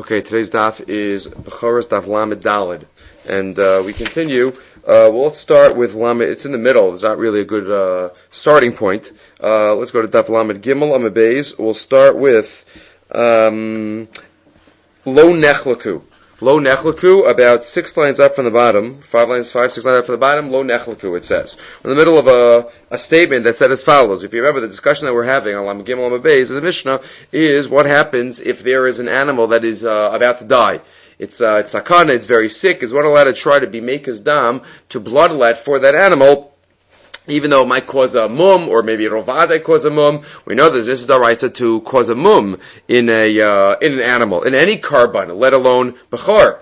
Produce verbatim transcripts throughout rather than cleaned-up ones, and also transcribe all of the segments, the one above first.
Okay, today's daf is Bechoros daf Lamed Daled, and uh, we continue. Uh, well, let's start with Lamed. It's in the middle. It's not really a good uh, starting point. Uh, let's go to daf Lamed Gimel Amud Beis. We'll start with um, Lo Nechlaku. Lo Nechlaku, about six lines up from the bottom, five lines, five, six lines up from the bottom, Lo Nechlaku, it says. We're in the middle of a, a statement that said as follows. If you remember, the discussion that we're having on Lamed Gimel Amud Beis, the Mishnah, is what happens if there is an animal that is uh, about to die. It's uh, it's sakana, it's very sick. Is one allowed to try to be make his dam to bloodlet for that animal, even though it might cause a mum, or maybe rovada cause a mum? We know that this is daraisa to cause a mum in a uh, in an animal, in any carbon, let alone bechor.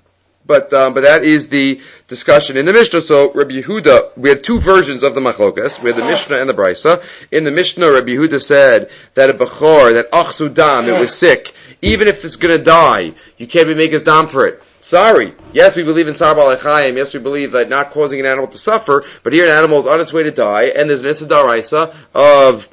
But um, but that is the discussion in the Mishnah. So Rabbi Yehuda, we had two versions of the machlokas. We had the Mishnah and the Brisa. In the Mishnah, Rabbi Yehuda said that a bechor, that achsu dam, it was sick, even if it's going to die, you can't be making dam for it. Sorry. Yes, we believe in Sar Ba'alei Chayim. Yes, we believe that not causing an animal to suffer, but here an animal is on its way to die, and there's an Issa Daraisa of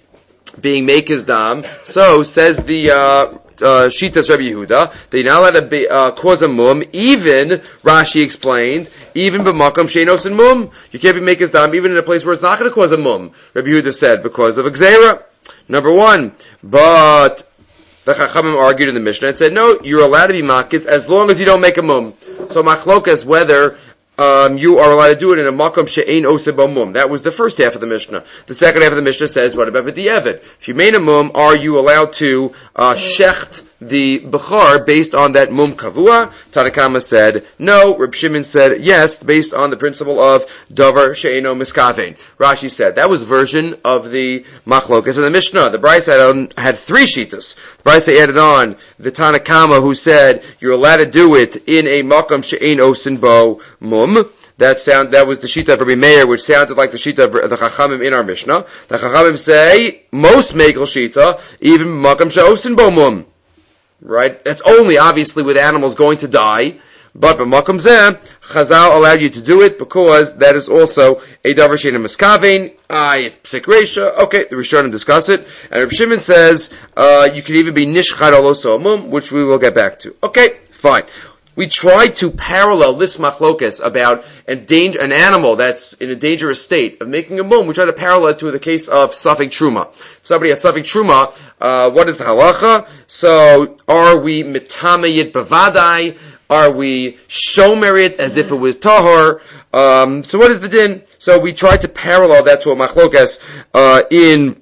being make his dam. So, says the, uh, uh, Shitas Rabbi Yehuda, they now let it be, uh, cause a mum, even, Rashi explained, even b'makam she'enos and mum. You can't be make his dam, even in a place where it's not going to cause a mum. Rabbi Yehuda said, because of a gzeira. Number one, but, the Chachamim argued in the Mishnah and said, no, you're allowed to be makis as long as you don't make a mum. So machlokas, whether um, you are allowed to do it in a makam she'ein oseh bo mum. That was the first half of the Mishnah. The second half of the Mishnah says, what about b'di'evid? If you made a mum, are you allowed to uh, shecht the bechar based on that mum kavua? Tanakama said no. Reb Shimon said yes, based on the principle of davar she'eino miskavein. Rashi said that was version of the machlokas of the Mishnah. The Brisa had, had three shitas. The Brisa added on the Tanakama who said you're allowed to do it in a makam she'ein osin bo mum. That sound, that was the Shita of Rabbi Meir, which sounded like the Shita of the Chachamim in our Mishnah. The Chachamim say, most Mekel Shita, even Makam She'osin Bo Mum. Right? That's only, obviously, with animals going to die. But B'Makam Zeh, Chazal allowed you to do it because that is also a Davar She'eino Miskavein. Ah, it's Psik Reisha. Okay, the Rishonim discuss it. And Rabbi Shimon says, uh, you can even be Nishchad Oloso Mum, which we will get back to. Okay, fine. We tried to parallel this machlokas about endanger, an animal that's in a dangerous state of making a mum. We tried to parallel it to the case of Safek Truma. If somebody has Safek Truma, uh, what is the halacha? So, are we mitameyit bavadai? Are we shomerit as if it was tahor? Um, so what is the din? So we tried to parallel that to a machlokas, uh, in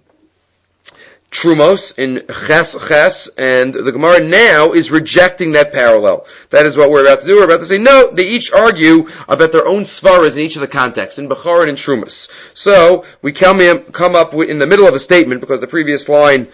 Trumos, in Ches Ches, and the Gemara now is rejecting that parallel. That is what we're about to do. We're about to say, no, they each argue about their own svaras in each of the contexts, in Bechor and in Trumos. So, we come, in, come up with, in the middle of a statement, because the previous line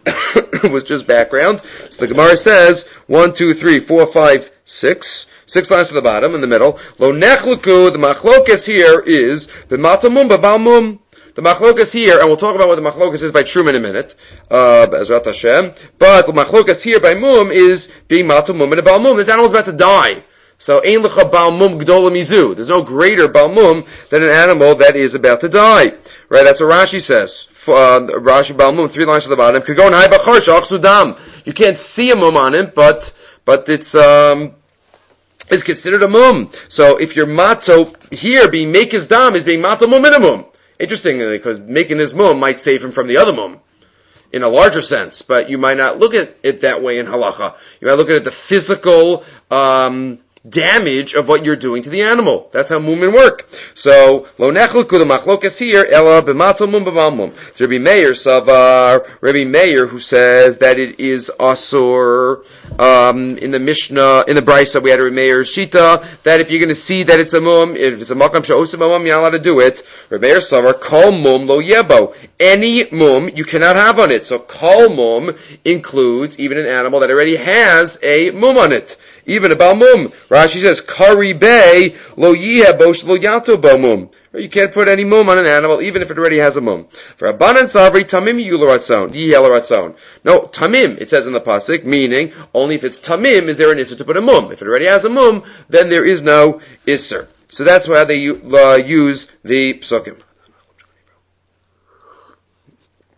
was just background. So the Gemara says, one, two, three, four, five, six, six lines to the bottom, in the middle. Lo nechluku, the machlokas here is, b'matamum b'balmum. The machlokas here, and we'll talk about what the machlokas is by Truma in a minute, uh, Bezrat Hashem, but the machlokas here by Mum is being matam mum and a bal mum. This animal's about to die. So, ein lecha bal mum gdola mizu. There's no greater bal mum than an animal that is about to die. Right, that's what Rashi says. Uh, Rashi bal mum, three lines to the bottom. Kagon hai bachar shach sudam. You can't see a mum on him, but, but it's, um, it's considered a mum. So, if your mato here being make his dam is being mato mum in a mum. Interestingly, because making this mum might save him from the other mum in a larger sense, but you might not look at it that way in halacha. You might look at it the physical um, damage of what you're doing to the animal. That's how mumin work. So, lo nechluku the machlokas here, ela b'matal mum b'mal mum. Rabbi Meir savar, Rabbi Meir who says that it is asur, um, in the Mishnah, in the Brisa, we had a Rabbi Meir shita, that if you're going to see that it's a mum, if it's a makam she'osim mum, you're not allowed to do it. Rabbi Meir savar, kol mum lo yebo. Any mum you cannot have on it. So, kol mum includes even an animal that already has a mum on it. Even a balmum. Rashi says, Kari bay lo yihebosh lo yato balmum. You can't put any mum on an animal, even if it already has a mum. For Abanan Savri, Tamim Yularatzon, Yihelatzon. No, Tamim, it says in the Pasuk, meaning, only if it's Tamim is there an Isser to put a mum. If it already has a mum, then there is no Isser. So that's why they uh, use the Psukim.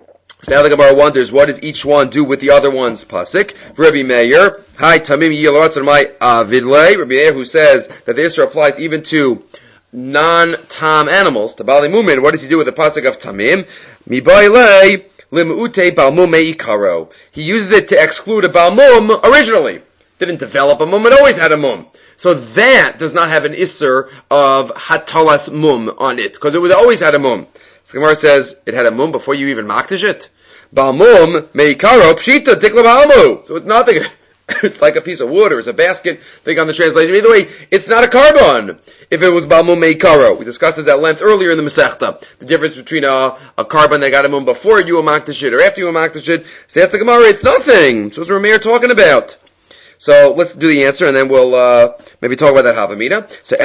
So now the Gemara wonders, what does each one do with the other one's pasuk? Rabbi Meir, hi Tamim Yilotz and my Avidle. Rabbi Meir, who says that the Isra applies even to non-tam animals, to Bali Mumin. What does he do with the pasuk of Tamim? Mibaile limute balmum ikaro. He uses it to exclude a balmum originally. Didn't develop a mum, it always had a mum. So that does not have an isser of hatalas mum on it, because it was always had a mum. So Gemara says it had a mum before you even maktish it. Balmum meikaro pshita dikla balmu. So it's nothing. It's like a piece of wood or it's a basket. Think on the translation. Either way, it's not a carbon. If it was balmum meikaro, we discussed this at length earlier in the Masechta. The difference between a, a carbon that got a mum before you maktish it or after you maktish it. So that's the Gemara. It's nothing. So what's Rameir talking about? So let's do the answer, and then we'll uh, maybe talk about that Havamina. So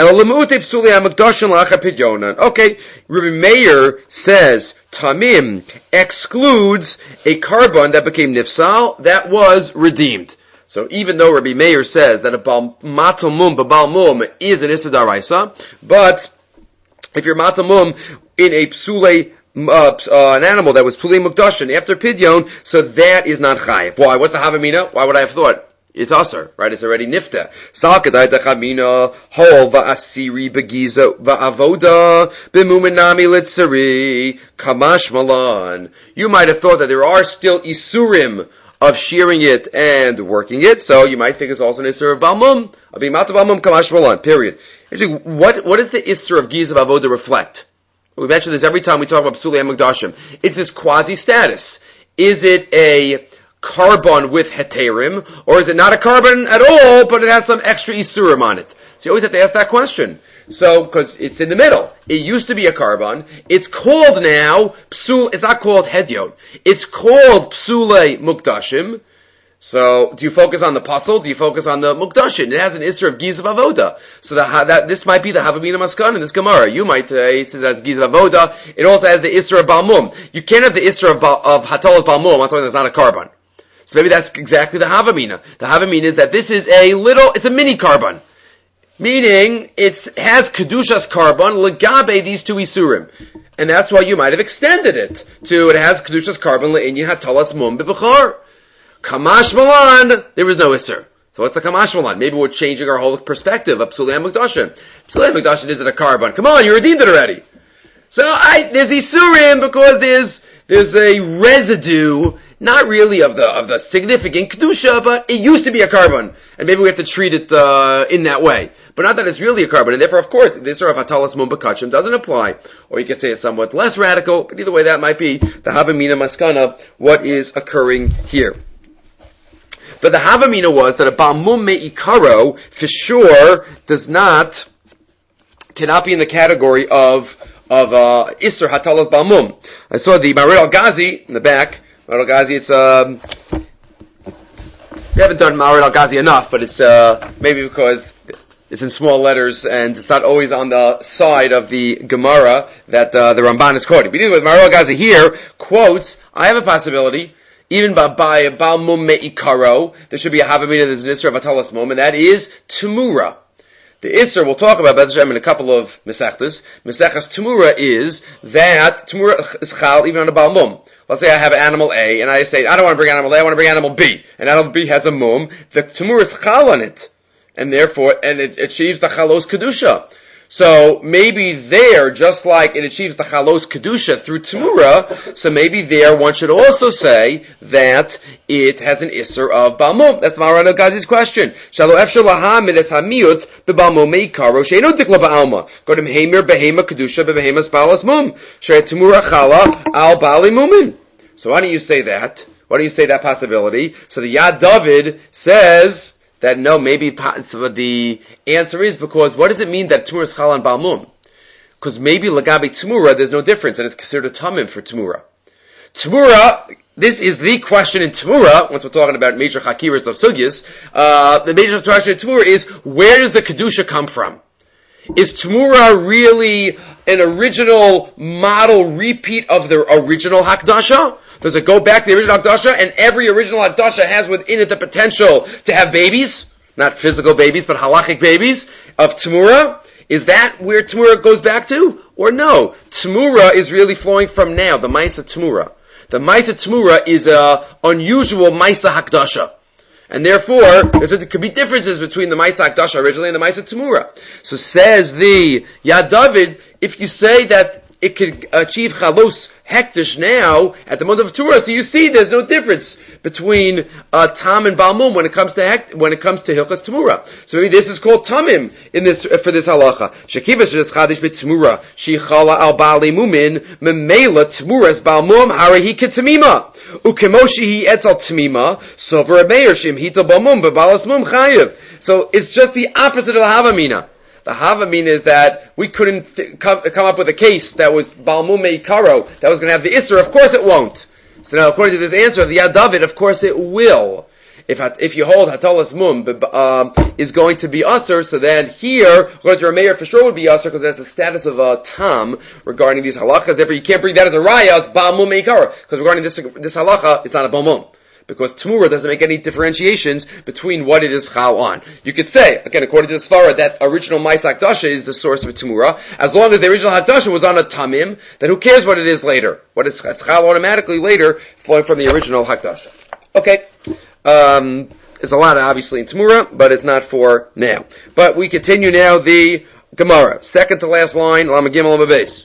okay, Rabbi Meir says Tamim excludes a carbon that became nifsal that was redeemed. So even though Rabbi Meir says that a matamum b'balmum is an issa daraisa, but if you're matamum in a psule Uh, uh, an animal that was puli mukdashin after pidyon, so that is not chayiv. Why? What's the Havamina? Why would I have thought? It's usher, right? It's already nifta. Salkadai dechamina hol va'asiri begiza va'avoda b'muminami litzari kamash malan. You might have thought that there are still isurim of shearing it and working it, so you might think it's also an isur of balmum, of bimata balmum kamash malan. Period. Actually, what what does the isur of giza va'avoda reflect? We mention this every time we talk about psuli and mukdashim. It's this quasi status. Is it a carbon with heterim, or is it not a carbon at all, but it has some extra isurim on it? So you always have to ask that question. So, because it's in the middle. It used to be a carbon. It's called now, psul, it's not called hedyot. It's called psule mukdashim. So, do you focus on the puzzle? Do you focus on the mukdashin? It has an isser of gizav avoda. So that, that this might be the havamina maskan in this gemara. You might say it says as gizav avoda. It also has the isser of balmum. You can't have the isser of, of hatalas balmum on something that's not a carbon. So maybe that's exactly the havamina. The havamina is that this is a little, it's a mini carbon. Meaning, it has kedushas carbon, legabe these two isurim. And that's why you might have extended it to, it has kedushas carbon, le'inyin hatalas mum b'bechar. Kamash malan, there was no isser. So what's the kamash malan? Maybe we're changing our whole perspective of psulei mukdashin. Psulei mukdashin isn't a carbon. Come on, you redeemed it already. So I, there's isurim because there's, there's a residue, not really of the, of the significant kedusha, but it used to be a carbon. And maybe we have to treat it, uh, in that way. But not that it's really a carbon. And therefore, of course, the isser of hatalas mum b'kachim doesn't apply. Or you could say it's somewhat less radical, but either way that might be the havamina maskana, what is occurring here. But the havamina was that a balmum me'ikaro, for sure, does not, cannot be in the category of, of, uh, Isser hatalas balmum. I saw the Marid al-Ghazi in the back. Marid al-Ghazi, it's, um, we haven't done Marid al-Ghazi enough, but it's, uh, maybe because it's in small letters and it's not always on the side of the Gemara that, uh, the Ramban is quoting. But anyway, Marid al-Ghazi here quotes, I have a possibility, even by, by balmum me'ikaro, there should be a havamina, there's an isser of hatalas mum, and that is tumura. The isser, we'll talk about B'ez Hashem in a couple of mesechtas. Mesechas tumura is that tumura is chal even on a balmum. Let's say I have animal A, and I say, I don't want to bring animal A, I want to bring animal B. And animal B has a mum. The tumura is chal on it. And therefore, and it achieves the chalos kedusha. So maybe there, just like it achieves the chalos kedusha through Tamura, so maybe there one should also say that it has an isser of balmum. That's the Maran al-Ghazi's question. Shalo efshar laha midas hamiyut bebalmum meikaro she'enu tikla ba'alma. Go to mehemer behema kedusha bebehemas balas mum. She'et Tamura chala al bali mumin. So why don't you say that? Why don't you say that possibility? So the Yad David says that no, maybe the answer is because what does it mean that Tamura is chal on balmum? Because maybe lagabi Tamura, there's no difference, and it's considered a tamim for Tamura. Tamura, this is the question in Tamura, once we're talking about major chakiras of sugyas, uh, the major question in Tamura is, where does the kedusha come from? Is Tamura really an original model repeat of the original hakdasha? Does it go back to the original Hakdasha, and every original Hakdasha has within it the potential to have babies? Not physical babies, but halachic babies of Tamura? Is that where Tamura goes back to? Or no? Tamura is really flowing from now, the Maisa Tamura. The Maisa Tmura is a unusual Maisa Hakdasha. And therefore, there could be differences between the Maisa Hakdasha originally and the Maisa Tmura. So says the Yad David, if you say that it could achieve Chalos Hektish now, at the moment of Torah, so you see there's no difference between uh, Tam and Balmum when it comes to hekt, when it comes to Hilchas Tmura. So maybe this is called Tamim in this, uh, for this halacha. Shekivas Shres Chadish B'Tmura, Shichala Al Bali Mumin, Memela Tmuras Balmum, Harahi Ketamima. Ukemoshi Hi Etzal Tmima, Sover Meir Shim Hita Balmum, Bebalas Mum Chayiv. So it's just the opposite of Havamina. The Havamina is that we couldn't th- come, come up with a case that was Balmum Meikaro, that was going to have the Isser. Of course it won't. So now, according to this answer of the Yad David, of course it will. If if you hold Hatalas Mum um, is going to be Usser, so then here, according to Rameir, for sure would be Usser, because it has the status of a Tam regarding these halachas. Therefore, you can't bring that as a Raya, as Balmum Meikaro, because regarding this this halacha, it's not a Balmum. Because Tmura doesn't make any differentiations between what it is Chal on. You could say, again, according to the Svara, that original Mais Hakdasha is the source of Tmura. As long as the original Hakdasha was on a Tamim, then who cares what it is later? What is Chal automatically later, flowing from the original Hakdasha. Okay. Um, there's a lot, obviously, in Tmura, but it's not for now. But we continue now the Gemara. Second to last line, Lama Gimel Lama Beis.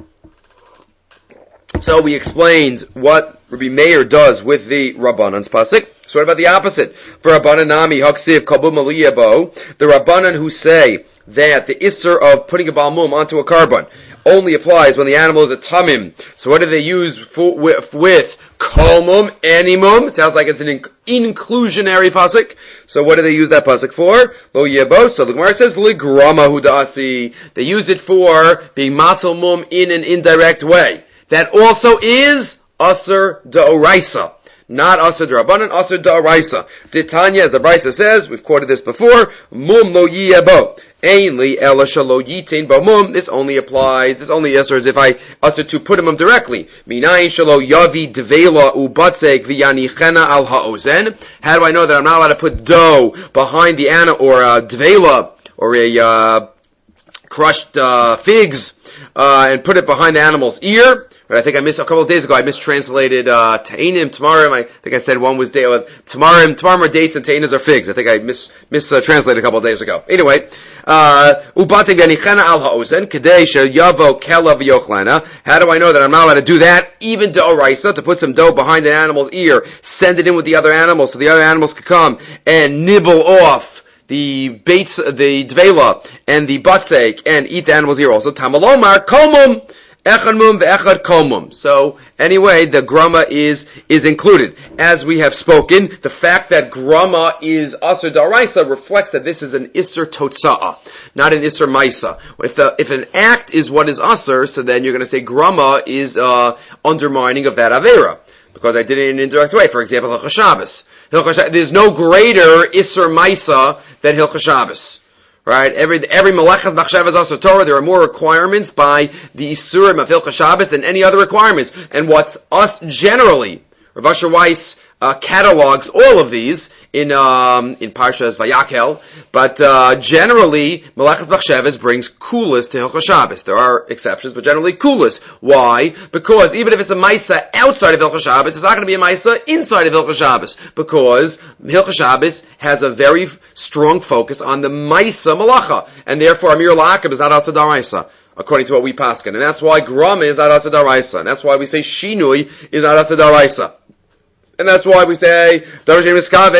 So we explained what Rabbi Meir does with the Rabbanan's pasuk. So what about the opposite? For Rabbanan Nami Haksiv Kabum Aliyabo, the Rabbanan who say that the Isser of putting a Balmum onto a carbon only applies when the animal is a Tamim. So what do they use for, with, with Kolmum, Animum? It sounds like it's an in- inclusionary pasuk. So what do they use that pasuk for? Lo Yebo. So the Gemara says Ligrama Hudasi. They use it for being Matal Mum in an indirect way. That also is Aser Da'oraisa. Not Aser D'Rabbanan, Aser Da'oraisa. Titania, as the Brisa says, we've quoted this before, Mum lo yiyabo. Ainli ela shalo yitain bo mum. This only applies, this only answers if I utter to put him directly. Minayin shalo yavi dvela ubatzek v'yanichena al ha'ozen. How do I know that I'm not allowed to put dough behind the ana, or a dvela, or a, uh, crushed, uh, figs, uh, and put it behind the animal's ear? But I think I missed, a couple of days ago, I mistranslated, uh, Ta'inim, Tamarim. I think I said one was day, uh, Tamarim, Tamarim are dates and Ta'inas are figs. I think I mis, mistranslated a couple of days ago. Anyway, uh, Ubating Yanichena al ha'ozen, Kadesha Yavo Kela v'yochlana. How do I know that I'm not allowed to do that? Even D'oraisa, to put some dough behind an animal's ear, send it in with the other animals, so the other animals could come and nibble off the baits, the dvela, and the batzek, and eat the animal's ear also. Tamalomar, komum! Echad mum ve'echad komum. So, anyway, the grama is, is included. As we have spoken, the fact that grama is aser daraisa reflects that this is an isser totsa'a, not an isser maisa. If the, if an act is what is aser, so then you're going to say grama is, uh, undermining of that avera. Because I did it in an indirect way. For example, Hilchos Shabbos. There's no greater isser maisa than Hilchos Shabbos. Right? Every, every Melechas Machshavas Asur Torah, there are more requirements by the Isurim of Hilchos Shabbos than any other requirements. And what's us generally, Rav Asher Weiss, uh, catalogs all of these in, um, in Parshas Vayakel, but, uh, generally, Melechas Machshavas brings kulas to Hilchos Shabbos. There are exceptions, but generally kulas. Why? Because even if it's a Maisa outside of Hilchos Shabbos, it's not going to be a Maisa inside of Hilchos Shabbos, because Hilchos Shabbos has a very strong focus on the Maisa Malacha, and therefore Amir La'akab is not also Daraisa, according to what we paskin. And that's why Grama is not also Daraisa, and that's why we say Shinui is not also Daraisa. And that's why we say, uh, all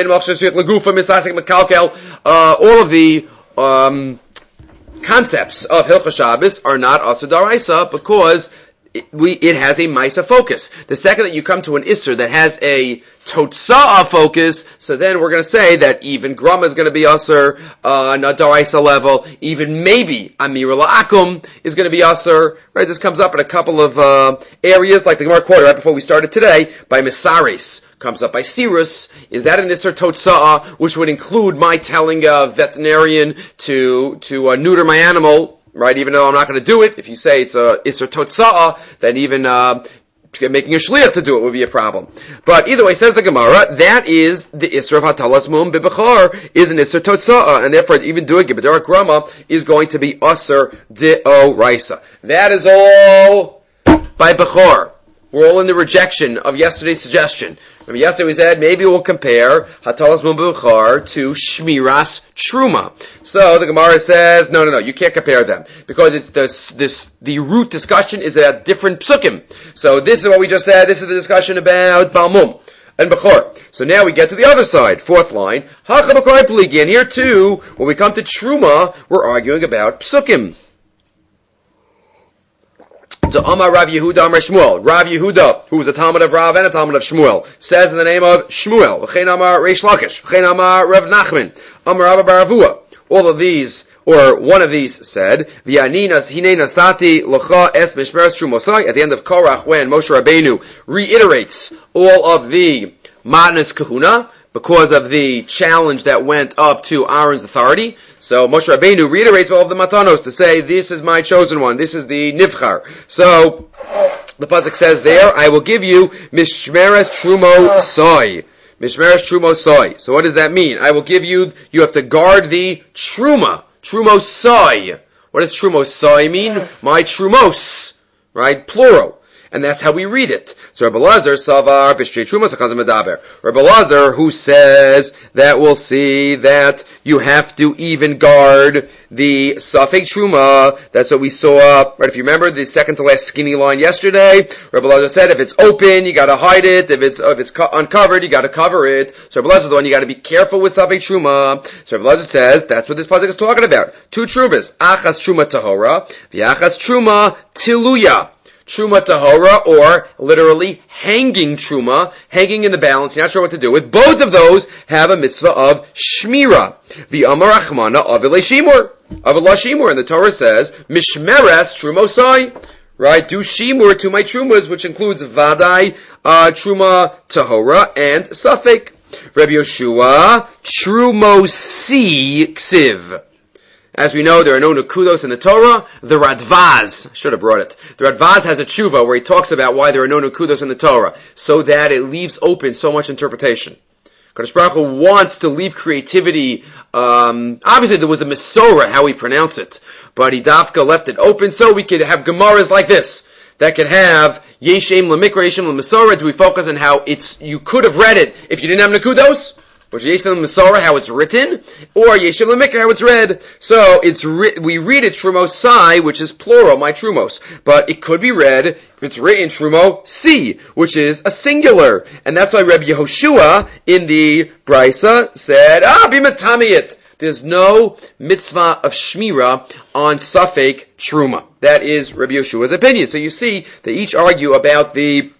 of the um, concepts of Hilchos Shabbos are not Asur Daraisa, because it, we, it has a Maisa focus. The second that you come to an Isser that has a Totsa'a focus, so then we're going to say that even Grama is going to be Asur, uh, on a Daraisa level, even maybe Amir La'akum is going to be Asur, right? This comes up in a couple of, uh, areas, like the Gemara quoted right before we started today, by Misaris. Comes up by Sirus. Is that an Isser Totsa'a, which would include my telling a veterinarian to, to, uh, neuter my animal, right? Even though I'm not going to do it, if you say it's a Isser Totsa'a, then even, uh, making a shliach to do it would be a problem. But either way, says the Gemara, that is the Isser of Hatalas Mum B'Bechar, is an Isser Totsa'a, and therefore even doing it, B'Darak Grama, is going to be Asur De'oraisa. That is all by Bechor. we're all in the rejection of yesterday's suggestion. Remember, yesterday we said maybe we'll compare Hatalas Mum B'Buchar to Shmiras Truma. So the Gemara says, no, no, no, you can't compare them because it's this, this, the root discussion is a different psukim. So this is what we just said. This is the discussion about Balmum and Bechor. So now we get to the other side, fourth line. Hacha B'Kar Pligi. And here too, when we come to Truma, we're arguing about psukim. So Amar Rav Yehuda Amar Shmuel. Rav Yehuda, who is a Talmud of Rav and a Talmud of Shmuel, says in the name of Shmuel, V'chein Amar Reish Lakish, V'chein Amar Rav Nachman, Amar Rabba bar Avua. All of these, or one of these said, V'yani hinei nasati l'cha es mishmeres Trumosai, at the end of Korach, when Moshe Rabbeinu reiterates all of the Matnas Kahuna, because of the challenge that went up to Aaron's authority. So Moshe Rabbeinu reiterates all of the matanos to say, this is my chosen one, this is the nivchar. So the pasuk says there, I will give you mishmeres trumo soy. Mishmeres trumo soy. So what does that mean? I will give you, you have to guard the truma. Trumo soy. What does trumo soy mean? My trumos. Right? Plural. And that's how we read it. So Rabbi Lazar savar b'shtei truma sakazim medaber. Rabbi Lazar, who says that we'll see that you have to even guard the safek truma. That's what we saw. Right? If you remember the second to last skinny line yesterday, Rabbi Lazar said if it's open, you got to hide it. If it's if it's co- uncovered, you got to cover it. So Rabbi Lazar is the one you got to be careful with safek truma. So Rabbi Lazar says that's what this pasuk is talking about. Two trumas: achas truma tahora, v'achas truma tiluya. Truma tahora, or literally hanging truma, hanging in the balance, you're not sure what to do with. Both of those have a mitzvah of shmira. The Amar Achmana avile shimur. Avila shimur. And the Torah says, mishmeres trumosai. Right? Do shimur to my trumas, which includes vadai, uh, truma tahora, and safek. Rabbi Yoshua, trumosi ksiv. As we know, there are no nukudos in the Torah. The Radvaz, should have brought it. The Radvaz has a tshuva where he talks about why there are no nukudos in the Torah, so that it leaves open so much interpretation. Kadosh Baruch Hu wants to leave creativity. Um, obviously, there was a Mesorah, how we pronounce it, but he dafka left it open so we could have Gemaras like this that could have Yeshem Lemikra, Yeshem Lemesorah. Do we focus on how it's you could have read it if you didn't have nukudos? Which is Yeshem Mesorah, how it's written, or Yeshem Lemikra, how it's read. So it's ri- we read it Trumosai, which is plural, my Trumos, but it could be read if it's written Trumo Si, which is a singular, and that's why Rabbi Yehoshua in the Brisa said, "Ah, bimatamiyit." There's no mitzvah of shmira on safek truma. That is Rabbi Yehoshua's opinion. So you see, they each argue about the.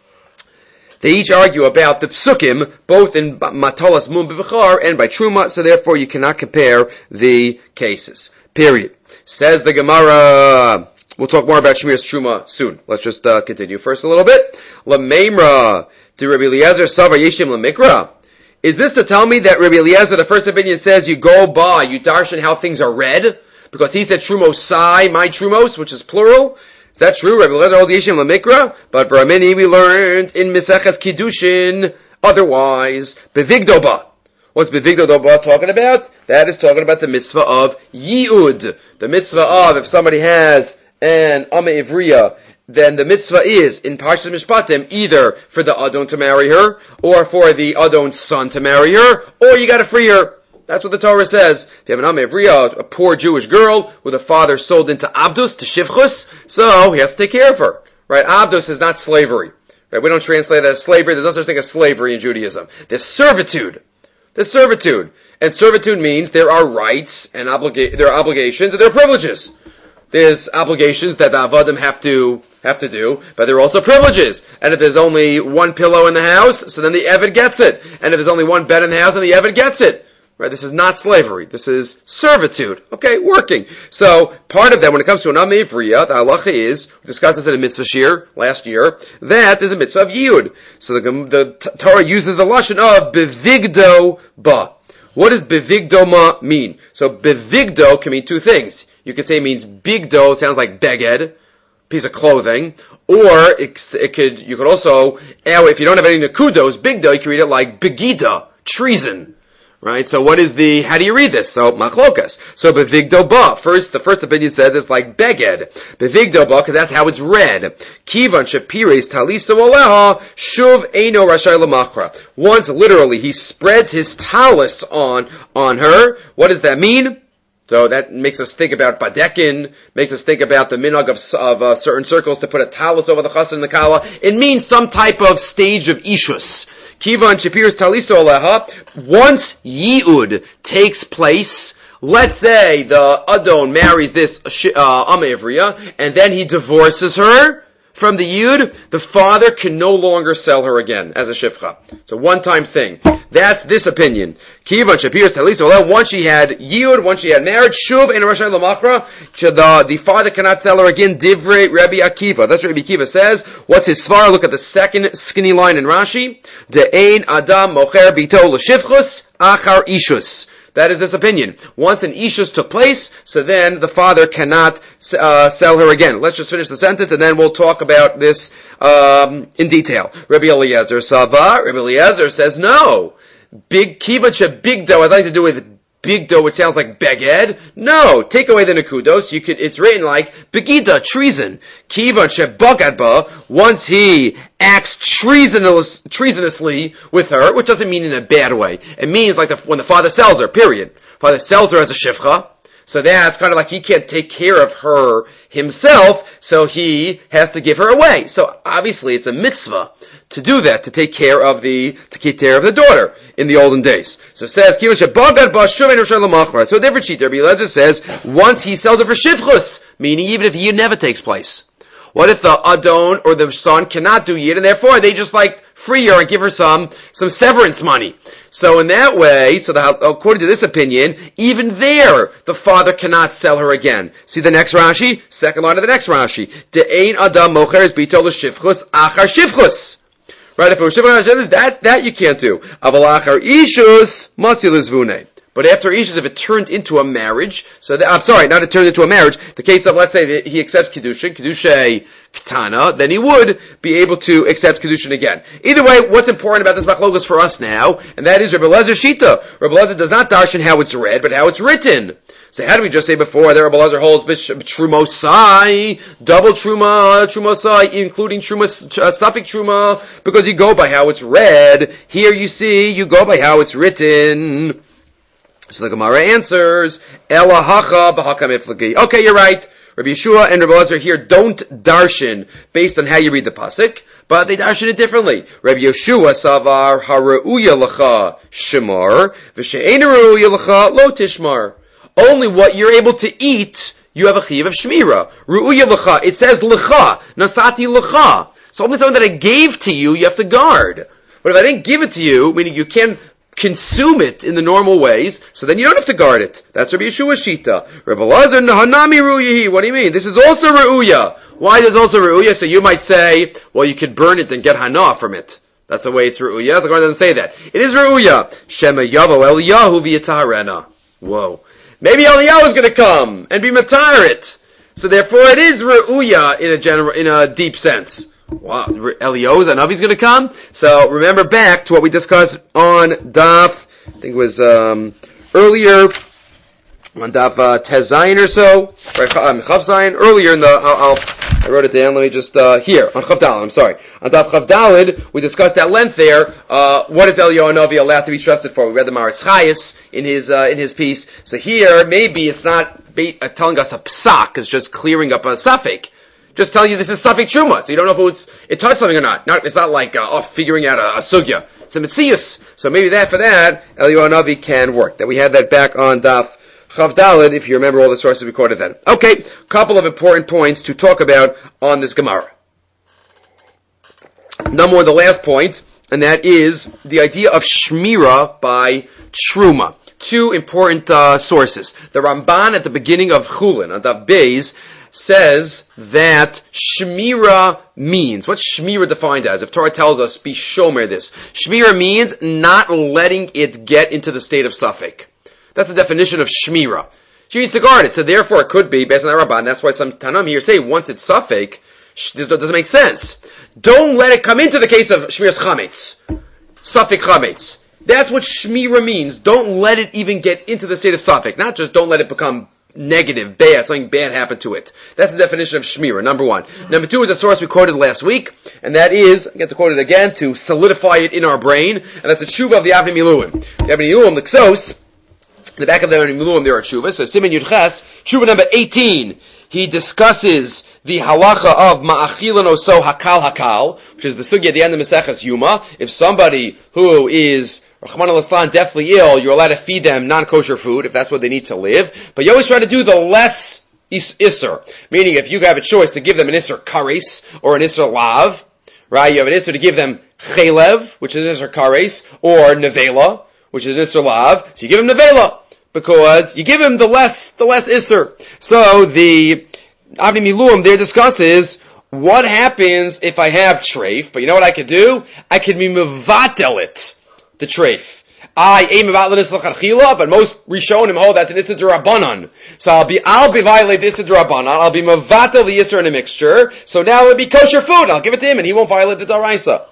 They each argue about the psukim, both in Matalas Mum B'Buchar and by Truma, so therefore you cannot compare the cases. Period. Says the Gemara. We'll talk more about Shmiras Truma soon. Let's just uh, continue first a little bit. Lameimra, to Rabbi Eliezer Savar Yeshim Lemikra. Is this to tell me that Rabbi Eliezer, the first opinion, says you go by, you darshan how things are read? Because he said Trumosai, my Trumos, which is plural. That's true, Rabbi Eliezer holds Yeshim Lemikra, but for a many we learned in Meseches Kiddushin otherwise. Bevigdoba. What's Bevigdoba talking about? That is talking about the mitzvah of Yi'ud. The mitzvah of, if somebody has an Ama Ivriya, then the mitzvah is, in Parshas Mishpatim, either for the Adon to marry her, or for the Adon's son to marry her, or you gotta free her. That's what the Torah says. If you have an Am Ivriya, a poor Jewish girl, who the father sold into Avdus, to Shivchus, so he has to take care of her. Right? Avdus is not slavery. Right? We don't translate that as slavery. There's no such thing as slavery in Judaism. There's servitude. There's servitude. And servitude means there are rights and obliga- there are obligations and there are privileges. There's obligations that the Avadim have to have to do, but there are also privileges. And if there's only one pillow in the house, so then the Eved gets it. And if there's only one bed in the house, then the Eved gets it. Right? This is not slavery. This is servitude. Okay, working. So, part of that, when it comes to an Am Ivriya, the halacha is, we discussed this in a mitzvah shir last year, that is a mitzvah of Yiyud. So the, the Torah uses the lashon of bevigdo ba. What does bevigdo ma mean? So, bevigdo can mean two things. You could say it means bigdo, sounds like beged, piece of clothing, or it, it could, you could also, if you don't have any nakudos, bigdo, you can read it like begida, treason. Right? So what is the, how do you read this? So, machlokas. So, bevigdo ba. First, the first opinion says it's like beged. Bevigdo ba, because that's how it's read. Kivan shapires talisa oleha, shuv eino rashai lamachra. Once, literally, he spreads his talus on, on her. What does that mean? So that makes us think about badekin, makes us think about the minhag of, of uh, certain circles to put a talus over the chassan and the kala. It means some type of stage of ishus. Kivan Shapir's Taliso Aleha, once Yi'ud takes place, let's say the Adon marries this uh, Amavriya, and then he divorces her from the Yud, the father can no longer sell her again as a Shifcha. It's a one-time thing. That's this opinion. Kivan Shapir's Taliso Aleha, once she had Yi'ud, once she had marriage, Shuv and Rashai Lamachra, the, the father cannot sell her again, Divrei Rabbi Akiva. That's what Rabbi Akiva says. What's his svar? Look at the second skinny line in Rashi. De'ein Adam mocher bito l'shivchus achar ishus. That is this opinion. Once an ishus took place, so then the father cannot uh, sell her again. Let's just finish the sentence, and then we'll talk about this um, in detail. Rabbi Eliezer Sava, Rabbi Eliezer says no. Big kibbutz bigdo. I'd like to do with bigdo, which sounds like beged. No, take away the nekudos. You could. It's written like begida, treason. Kivan shebagadba. Once he acts treasonous, treasonously with her, which doesn't mean in a bad way. It means like the, when the father sells her. Period. Father sells her as a shifcha. So that's kind of like he can't take care of her himself, so he has to give her away. So obviously it's a mitzvah to do that, to take care of the, to take care of the daughter in the olden days. So it says, so a different sheet there, Rabbi Eliezer says, once he sells her for shivchus, meaning even if yid never takes place. What if the adon or the son cannot do yid, and therefore they just like free her and give her some, some severance money. So in that way, so the, according to this opinion, even there, the father cannot sell her again. See the next Rashi? Second line of the next Rashi. De'ein adam mocher es bito l'shivchus achar shivchus. Right, if it was shivchus, that, that you can't do. Aval achar ishus, matzi l'zvunei. But after Ishus, if it turned into a marriage, so that, I'm sorry, not it turned into a marriage, the case of, let's say, that he accepts Kedushin, Kedushay Ketana, then he would be able to accept Kedushin again. Either way, what's important about this machlokas for us now, and that is Rabbi Eliezer Shita. Rabbi Eliezer does not darshan how it's read, but how it's written. So how did we just say before that Rabbi Eliezer holds Trumosai, double Truma, Trumosai, including Truma, uh, Suffix Truma, because you go by how it's read. Here you see, you go by how it's written. So the Gemara answers, Ela hacha b'haka miflagi. Okay, you're right. Rabbi Yeshua and Rabbi Eliezer here don't darshan based on how you read the pasuk, but they darshan it differently. Rabbi Yeshua savar hareuya lecha shemar, v'she'ein hareuya lecha lo tishmar. Only what you're able to eat, you have a chiyuv of shmira. Reuya lecha, it says lecha, nasati lecha. So only something that I gave to you, you have to guard. But if I didn't give it to you, meaning you can't consume it in the normal ways, so then you don't have to guard it. That's Rabbi Yeshua's shita. Rabbi Eliezer nahanami ru'yihi. What do you mean? This is also re'uya. Why is also re'uya? So you might say, well, you could burn it and get hana from it. That's the way it's re'uya. The Gemara doesn't say that. It is re'uya. Shema yavo Eliyahu v'yatarena. Whoa. Maybe Eliyahu is going to come and be matarit. So therefore, it is re'uya in a general, in a deep sense. Wow, Eliyahu, the Navi's going to come. So remember back to what we discussed on Daf, I think it was um, earlier, on Daf uh, Tezayin or so, right, um, Chav Zayin, earlier in the, I'll, I'll, I wrote it down, let me just, uh, here, on Chav Daled, I'm sorry. On Daf Chav Daled, we discussed at length there, uh, what is Eliyahu Navi allowed to be trusted for? We read the Maritz Chayes in his, uh, in his piece. So here, maybe it's not be, uh, telling us a psak, it's just clearing up a suffix. Just telling you this is Safek Truma, so you don't know if it, was, it touched something or not. not it's not like uh, oh, figuring out a, a sugya. It's a mitzias. So maybe that for that, Eliyahu Navi can work. That we had that back on Daf Chav Daled, if you remember all the sources we quoted then. Okay, couple of important points to talk about on this Gemara. Number one, the last point, and that is the idea of Shmira by Truma. Two important uh, sources. The Ramban at the beginning of Chulin, on Daf Beis, says that Shmira means, what's Shmira defined as? If Torah tells us, be shomer this. Shmira means not letting it get into the state of Safek. That's the definition of Shmira. She needs to guard it, so therefore it could be, based on that Rabban, that's why some Tanam here say, once it's Safek, this doesn't make sense. Don't let it come into the case of Shmira's Chametz. Safek Chametz. That's what shmira means. Don't let it even get into the state of suffix. Not just don't let it become negative, bad, something bad happened to it. That's the definition of shmira, number one. Number two is a source we quoted last week, and that is, I get to quote it again to solidify it in our brain, and that's the tshuva of the Avnei Miluim. The Avnei Miluim, the Ksos, in the back of the Avnei Miluim there are tshuvas, so Siman Yud Ches, tshuva number eighteen, he discusses the halacha of ma'achilan oso hakal hakal, which is the sugya at the end of Maseches Yuma. If somebody who is Rahman al-Islam deathly ill, you're allowed to feed them non-kosher food if that's what they need to live. But you always try to do the less is- isser. Meaning if you have a choice to give them an isser kares or an isser lav, right? You have an isser to give them chelev, which is an isser kares, or nevela, which is an isser lav. So you give them nevela because you give him the less, the less isser. So the Avnei Miluim there discusses what happens if I have treif, but you know what I could do? I could be mevatel it. The treif. I aim about l'nis l'chadchila, but most Rishonim hold that's an issa d'Rabbanan. So I'll be, I'll be violate the issa d'Rabbanan. I'll be mevatel the issa in a mixture. So now it'll be kosher food. I'll give it to him, and he won't violate the d'Oraisa.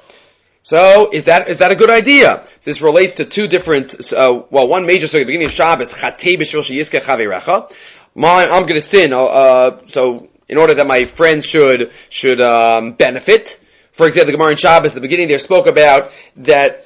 So is that is that a good idea? This relates to two different. Uh, well, one major story at the beginning of Shabbos. Chatei b'shvil sheyiskeh chaverecha. I'm going to sin. Uh, so in order that my friends should should um, benefit. For example, the Gemara in Shabbos at the beginning there spoke about that.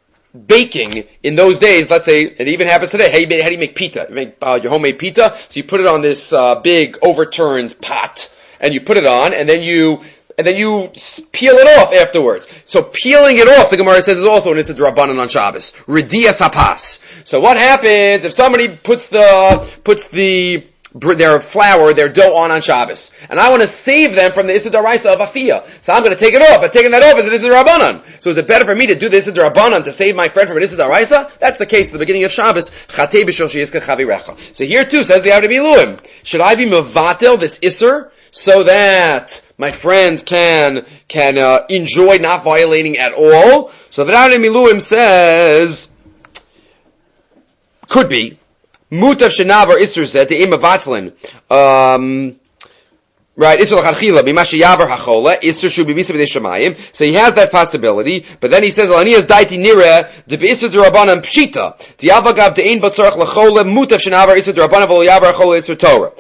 Baking in those days, let's say, it even happens today. How do you, how do you make pita? You make uh, your homemade pita. So you put it on this uh, big overturned pot, and you put it on, and then you and then you peel it off afterwards. So peeling it off, the Gemara says, is also an issa d'Rabbanan on Shabbos. Ridias hapas. So what happens if somebody puts the puts the their flour, their dough on on Shabbos, and I want to save them from the Issa D'Oraisa of Afiyah. So I'm going to take it off. But taking that off is an Issa D'Rabbanan. So is it better for me to do the Issa D'Rabbanan to save my friend from an Issa D'Oraisa? That's the case at the beginning of Shabbos. Chatei b'shvil sheyiskeh chaverecha. So here too says the Avnei Miluim, should I be mevatel this Isser so that my friend can can uh, enjoy not violating at all? So the Avnei Miluim says could be. Mutav shenavar isur zed the im avatlin. Um, right, isur l'chadchila b'mashe yavar hachola isur shu b'misa b'dei shamayim. So he has that possibility, but then he says alanias daiti nira de b'isur d'Rabbanan pshita diavagav de'in b'tzorach l'chola mutav shenavar isur d'Rabbanan v'lo yavar hachola isur Torah.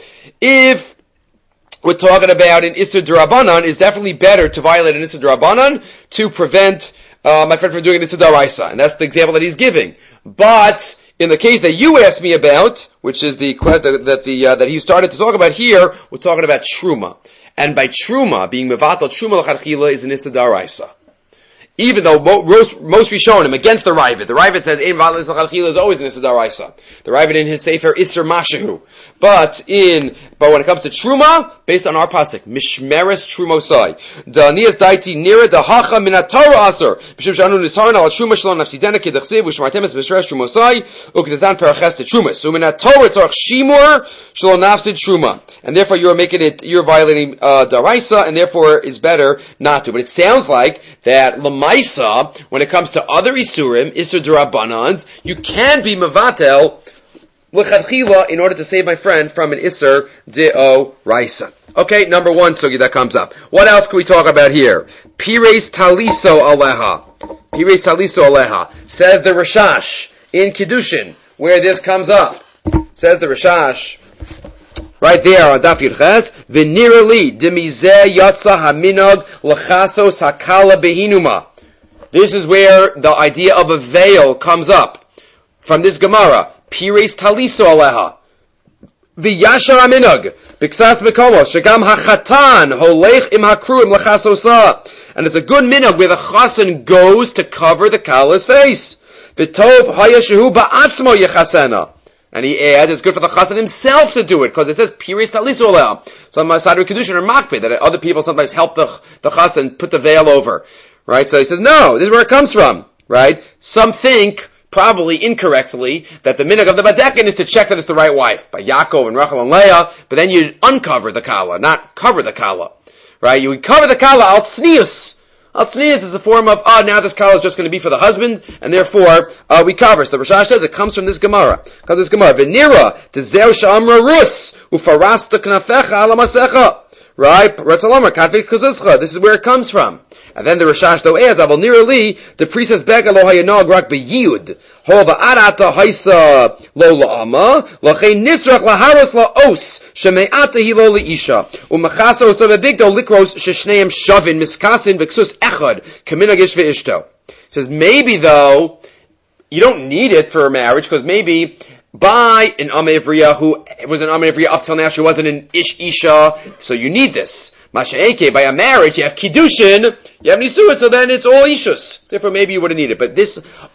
If we're talking about an isur d'Rabbanan, it's definitely better to violate an isur d'Rabbanan to prevent uh, my friend from doing an isur d'Oraisa, and that's the example that he's giving. But in the case that you asked me about, which is the that the uh, that he started to talk about here, we're talking about truma, and by truma being mevatel truma l'chadchila is an issa d'Oraisa. Even though most most Rishonim against the Ravid, the Ravid says ein mevatel l'chadchila is always an issa d'Oraisa. The Ravid in his sefer Isser Mashehu, but in but when it comes to truma, based on our pasuk mishmeres trumosai, the nias daiti nira the hacha min haTorah aser b'shem shanu nisarna al truma shalom nafsidena kedachsiv u'shmartem es mishmeres trumosai u'kedatan paraches to trumas. So min haTorah tzarich shimur shalom nafsid truma, and therefore you're making it you're violating uh, daraisa, and therefore it's better not to. But it sounds like that lamaisa when it comes to other isurim isur d'Rabbanans, you can be mevatel l'chadchila in order to save my friend from an isser d'Oraisa. Okay, number one sugi that comes up. What else can we talk about here? Pires taliso aleha. Pires taliso aleha. Says the Rashash in Kiddushin, where this comes up. Says the Rashash, right there on Daf Yud Ches, v'nirali demizeh yatsa haminog l'chasos hakala behinuma. This is where the idea of a veil comes up from this Gemara. Pires taliso aleha. V'yashar aminog. B'ksas mekomos. Shagam hachatan holech im hakruim l'chasosa. And it's a good minhag where the chasen goes to cover the kala's face. V'tov hayashehu ba'atzmo yechasena. And he adds, it's good for the chasen himself to do it, because it says pires taliso aleha. Some Sadri Kedushin are makpid, that other people sometimes help the, the chasen put the veil over. Right? So he says, no, this is where it comes from. Right? Some think, probably incorrectly, that the minhag of the Badekin is to check that it's the right wife, by Yaakov and Rachel and Leah, but then you uncover the kala, not cover the kala. Right? You would cover the kala al tznius. Al tznius is a form of, oh, now this kala is just going to be for the husband, and therefore, uh, we cover. So the Rashash says it comes from this Gemara. Comes from this Gemara. V'nira, t'zeu sha'amra rus, ufarasta knafecha ala masecha. Right? This is where it comes from. And then the Rashash though adds, Aval Nira Li, the priest says, Bega lo hayanog rak b'yiyud. Hova arata haisa lo la'ama, lachein nitzrach laharos la'os, sheme'ata hi lo li'isha. U'machaso so bebigdo likros sheshneim shavin, miskasin v'ksus echad, kaminagish v'ishto. It says, maybe though, you don't need it for a marriage, because maybe by an Amevriya who was an Amevriya up till now, she wasn't an Ish Isha, so you need this. Masha'eke, by a marriage, you have Kiddushin, you have Nisuin, so then it's all Ishus. Therefore, maybe you wouldn't need it. But this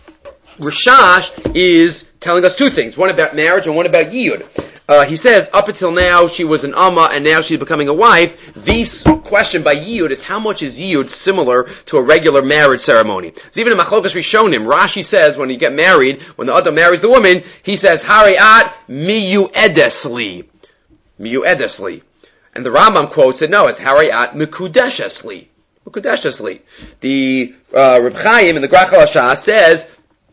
Rashash is telling us two things, one about marriage and one about Yiyud. Uh, he says, up until now, she was an Amma, and now she's becoming a wife. This question by Yiyud is, how much is Yiyud similar to a regular marriage ceremony? It's even in Machlokas Rishonim. Rashi says, when you get married, when the Adam marries the woman, he says, Hari'at miyu'edesli. Miyu'edesli. And the Rambam quotes it, no, it's Hari'at mikudeshesli. Mikudeshesli. The uh, Reb Chaim in the Grach HaLashah says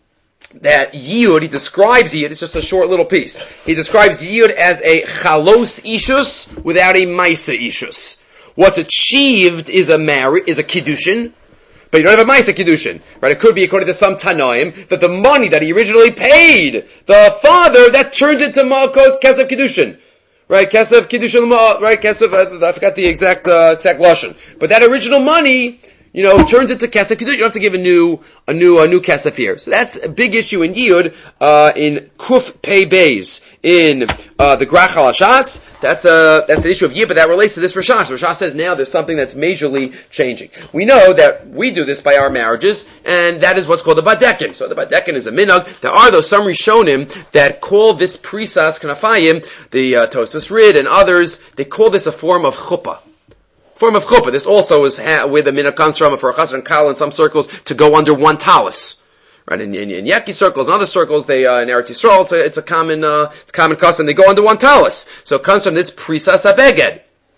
that Yiyud, he describes Yiyud, it's just a short little piece. He describes Yiyud as a chalos ishus without a maisa ishus. What's achieved is a marriage, is a kiddushin, but you don't have a maisa kiddushin, right? It could be, according to some Tanoim, that the money that he originally paid the father, that turns into Malkos Kesef Kiddushin. Right, Kesef Kiddushin, right, Kesef, I forgot the exact, uh, exact lashon. But that original money, you know, turns into Kesef Kiddushin. You don't have to give a new, a new, a new Kesef here. So that's a big issue in Yiyud, uh, in Kuf Pei Beis, in, uh, the Grach HaLashas. That's, uh, that's the issue of Yiyud, but that relates to this Rashash. Rashash says now there's something that's majorly changing. We know that we do this by our marriages, and that is what's called the Badekin. So the Badekin is a minhag. There are those some Rishonim that call this Prisas Kanafayim, the, uh, Tosas Rid and others, they call this a form of chuppah. Form of chuppah. This also is ha- with a minhag comes from for a chassan and kala in some circles to go under one talis. Right, in, in, in Yaki circles and other circles, they, uh, in Eretz Yisrael, it's a, it's a common, uh, it's a common custom. They go under one talis. So it comes from this Prisas Abeged.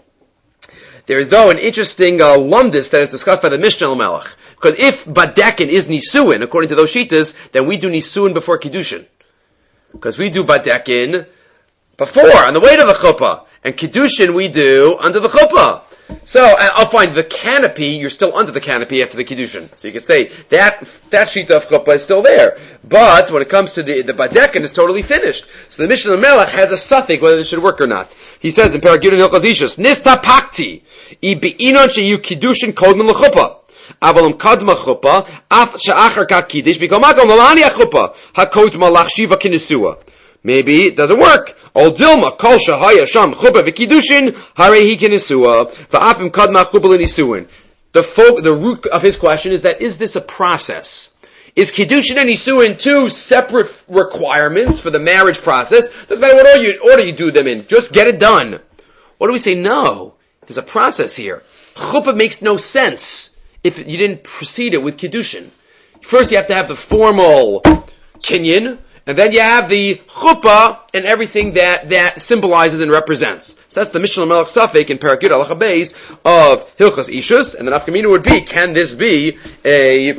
There is, though, an interesting, uh, lumdis that is discussed by the Mishnah Melech. Because if Badekin is Nisuin, according to those Shitas, then we do Nisuin before Kiddushin. Because we do Badekin before, on the way to the chuppah. And Kiddushin we do under the chuppah. So, I'll find the canopy, you're still under the canopy after the Kiddushin. So you could say, that, that sheet of chuppah is still there. But, when it comes to the, the Badekin, it's totally finished. So the Mishnah Melech has a suffix, whether it should work or not. He says in Paragudin Hilchos Ishus, Nista Pakti, I Be'inon Sheyu Kiddushin Kodman L'chuppah. Avalum Kadma Chuppah, Af Sha'achar Ka Kiddush, Bikomakom Lalani HaChuppah, HaKodma Lachshiva Kinesua. Maybe it doesn't work. Ol Dilma, Kol Shahaya Sham Chuppah V'Kiddushin, Harehi Kinesua, Va'afim Kadma Chuppah L'Nisuin. The folk, the root of his question is that, is this a process? Is Kiddushin and Nisuin two separate requirements for the marriage process? Doesn't matter what order you, order you do them in. Just get it done. What do we say? No. There's a process here. Chuppah makes no sense if you didn't precede it with Kiddushin. First you have to have the formal kinyan, and then you have the chuppah and everything that, that symbolizes and represents. So that's the Mishnah Melech Safek in Parak Yud Halacha Beis of Hilchos Ishus, and the nafkamina would be, can this be a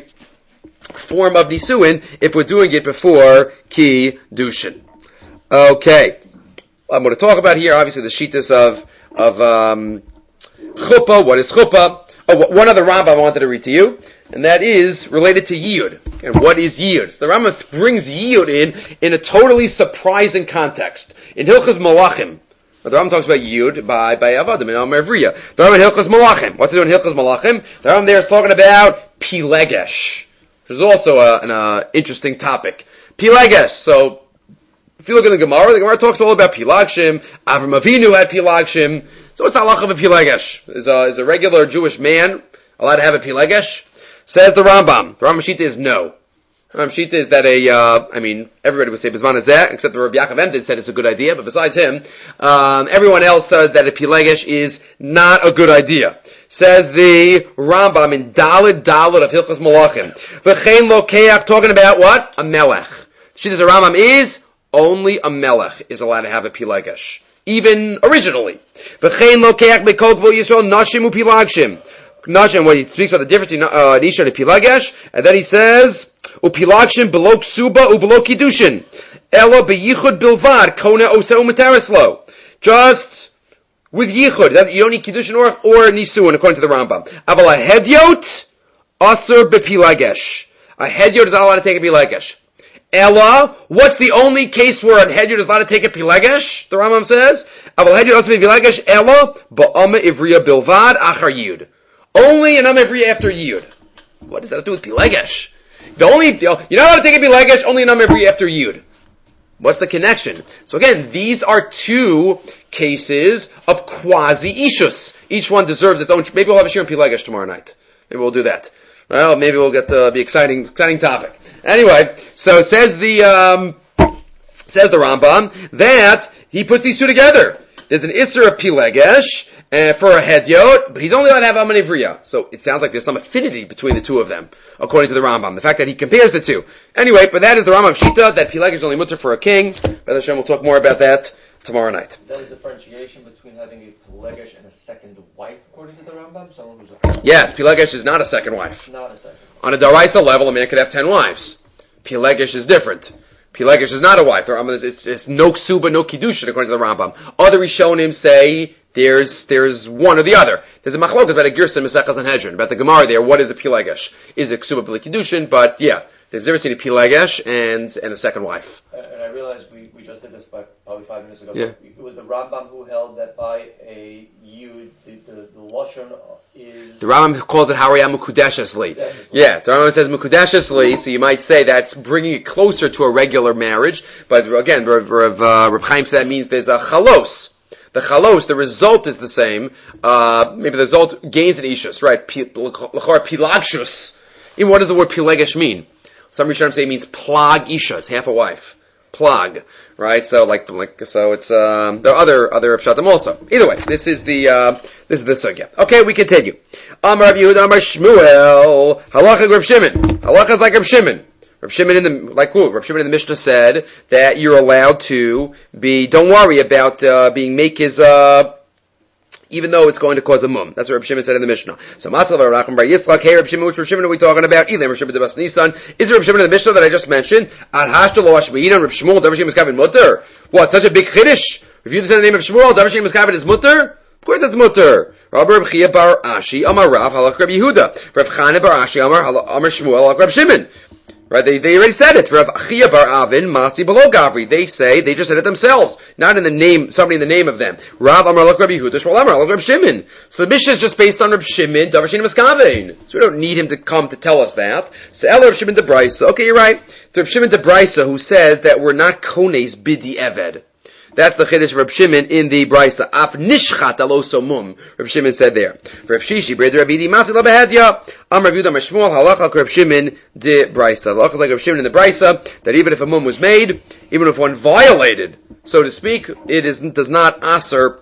form of Nisuin if we're doing it before Kiddushin? Okay. I'm going to talk about here, obviously, the shitas of, of, um, chuppah. What is chuppah? Oh, one other Rambam I wanted to read to you, and that is related to Yiyud. And what is Yiyud? So the Rambam brings Yiyud in, in a totally surprising context. In Hilchos Malachim, the Rambam talks about Yiyud by, by Avadim in Amevriya. The Rambam in Hilchos Malachim. What's it doing in Hilchos Malachim? The Rambam there is talking about Pilegesh, which is also a, an uh, interesting topic. Pilegesh. So, if you look at the Gemara, the Gemara talks all about Pilagshim. Avram Avinu had Pilagshim. So what's the halacha of a Pilegesh? Is a, is a regular Jewish man allowed to have a Pilegesh? Says the Rambam. The Rambam Shita is no. The Rambam Shita is that a, uh, I mean, everybody would say Bizman Hazeh, except the Rabbi Yaakov Emden said it's a good idea, but besides him, um, everyone else says that a Pilegesh is not a good idea. Says the Rambam in Daled Daled of Hilchos Malachim. V'chein lo keach, talking about what? A melech. The Shita of the Rambam is only a melech is allowed to have a Pilegesh. Even originally. V'chein lo keach bekol kvo Yisrael nashim upilagshim. Nashim, where he speaks about the difference between uh, Nisha and Pilegesh, and then he says, upilagshim below ksuba u below kiddushin. Elo beyichud bilvad kona osa umatarislo. Just with yichud. You don't need kiddushin or, or nisuin, according to the Rambam. Avala hedyot Asur bepilagesh. A hedyot is not allowed to take a pilagesh. Ella, what's the only case where a hedyot is allowed to take a pilagesh? The Rambam says, Aval hedyot asur bepilagesh ella ba'ama ivriya bilvad achar yud. Only an am ivriya after yud. What does that have to do with pilagesh? The only, you're not allowed to take a pilagesh, only an am ivriya after yud. What's the connection? So again, these are two cases of quasi-ishus. Each one deserves its own. Maybe we'll have a shir in Pilegesh tomorrow night. Maybe we'll do that. Well, maybe we'll get to be exciting, exciting topic. Anyway, so says the, um, says the Rambam that he puts these two together. There's an Isser of Pilegesh, uh, for a hedyot, but he's only allowed to have Aman Ivriya. So it sounds like there's some affinity between the two of them, according to the Rambam. The fact that he compares the two. Anyway, but that is the Rambam Shita, that Pilegesh is only mutter for a king. B'ezras Hashem, we'll talk more about that tomorrow night. Is that a differentiation between having a Pilegesh and a second wife, according to the Rambam? Someone who's a Yes, Pilegesh is not a second wife. Not a second. On a Daraisa level, a man could have ten wives. Pilegesh is different. Pilegesh is not a wife. It's, it's no ksuba, no kiddushin, according to the Rambam. Other Rishonim say there's there's one or the other. There's a machlokas about a girsa in Masechah Sanhedrin, about the Gemara there. What is a Pilegesh? Is it ksuba b'li kiddushin? But yeah, there's a difference between a Pilegesh and and a second wife. And, and I realized we, we just did this by probably five minutes ago. Yeah. It was the Rambam who held that by a yud, the, the, the lashon is... The Rambam calls it Hariyah Mukudeshesli. Yeah, the Rambam says Mukudeshesli, so you might say that's bringing it closer to a regular marriage. But again, Rav, Rav, uh, Rav Chaim said that means there's a chalos. The chalos, the result is the same. Uh, maybe the result gains an ishus, right? L'chor pilagshus. Even what does the word pilegesh mean? Some Rishonim say it means plag isha. It's half a wife. Plag. Right? So, like, like, so it's, um, there are other, other pshatim also. Either way, this is the, uh, this is the sugya. Okay, we continue. Amar Rav Yehuda, Amar Shmuel, halacha Rav Shimon. Halacha is like Rav Shimon. Rav Shimon in the, like who? Rav Shimon in the Mishnah said that you're allowed to be, don't worry about, uh, being make his, uh, even though it's going to cause a mum. That's what Rav Shimon said in the Mishnah. So, Masav Racham Bar Yitzchak, hey Rav Shimon, which Rav Shimon are we talking about? Either Rav Shimon de Bas Nisan. Is it Rav Shimon in the Mishnah that I just mentioned? Ad Hashta Lo Hashmeidan, Rav Shmuel, Davar Shimon is Kavin Mutter. What, such a big chiddush? If you say the name of Shmuel, Davar Shimon is Kavin is Mutter? Of course that's Mutter. Rabbi Reb Chia Bar Ashi, Amar Rav, Halach Reb Yehuda. Rav Chana Bar Ashi, Amar, Amar Shmuel, Halach Reb Shimon. Right, they, they already said it. Rav Chia Bar Avin, Masi Below Gavri. They say, they just said it themselves. Not in the name, somebody in the name of them. Rav Amar Lach Rabbi Yehuda, Shmuel Amar Lach Reb Shimon. So the Mishnah is just based on Reb Shimon, Davar Shimon Meskavein. So we don't need him to come to tell us that. So El Reb Shimon de Braisa. Okay, you're right. The Reb Shimon de Braisa who says that we're not kones bidi eved. That's the chiddush of Reb Shimon in the Braisa. Af nishchat alo somum. Reb Shimon said there. Reb Shishi, Breder Reb Yidi, Masi la behedya. Am Reb Yehuda, Amar Shmuel, halacha Reb Shimon de Braisa. Halacha is like Reb Shimon in the Braisa, that even if a mum was made, even if one violated, so to speak, it is, does not aser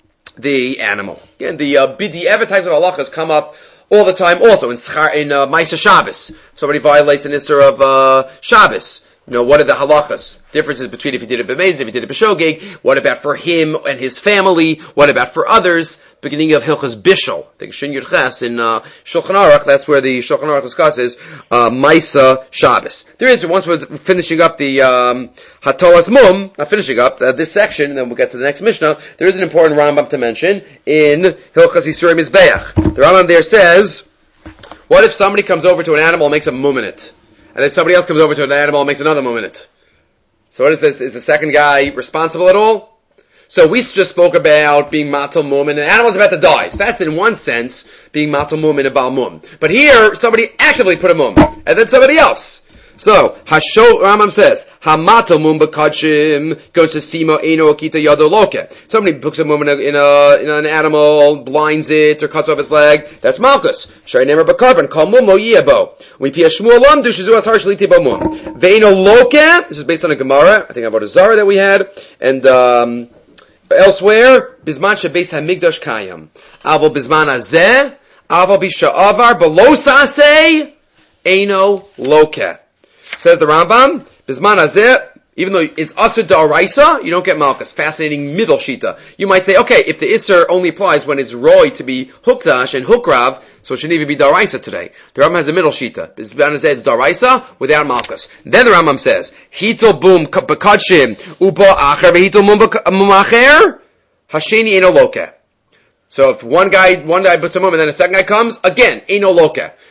the animal. Again, the uh, bidi evet types of halachas come up all the time also in schar, in uh, Maisa Shabbos. Somebody violates an isser of uh, Shabbos. You know, what are the halachas? Differences between if he did it b'mezid, if he did it b'shogeg. What about for him and his family? What about for others? Beginning of Hilchas Bishul. I think Shin Yud Ches in uh, Shulchan Aruch, that's where the Shulchan Aruch discusses uh, Maisa Shabbos. There is, once we're finishing up the um, Hatolas Mum, not finishing up uh, this section, and then we'll get to the next Mishnah, there is an important Rambam to mention in Hilchas Yisur Mizbeach. The Rambam there says, what if somebody comes over to an animal and makes a mum in it? And then somebody else comes over to an animal and makes another mum in it. So what is this? Is the second guy responsible at all? So we just spoke about being matal mum and an animal's about to die. So that's in one sense being matal mum and a bal mum. But here, somebody actively put a mum. And then somebody else. So, Hasho, Rambam says, Hamatal mum b'kachim, goes to Sima eno akita yado loke. Somebody puts a mum in, a, in, a, in an animal, blinds it, or cuts off its leg. That's malchus. Shai nemer b'karban, kol mum lo yiyabo. We pia shmuel lam, du shizu as har shaliti bo mum. Ve'eno loke, this is based on a Gemara, I think about a Zara that we had, and, um, elsewhere, Bisman shebeis hamigdash kayam. Avo bisman hazeh, avo bisha'avar, below saseh, eno loke. Says the Rambam, Bisman hazeh, even though it's asur da'araisa, you don't get malchus. Fascinating middle shita. You might say, okay, if the isser only applies when it's roy to be hukdash and hukrav, so it shouldn't even be da'araisa today. The Rambam has a middle shita. Bisman hazeh is da'araisa without malchus. Then the Rambam says, Hitel bum b'kachim uba acher v'hitel mum acher, hasheni eno loke. So if one guy, one guy puts a mum and then a second guy comes, again, eno loke.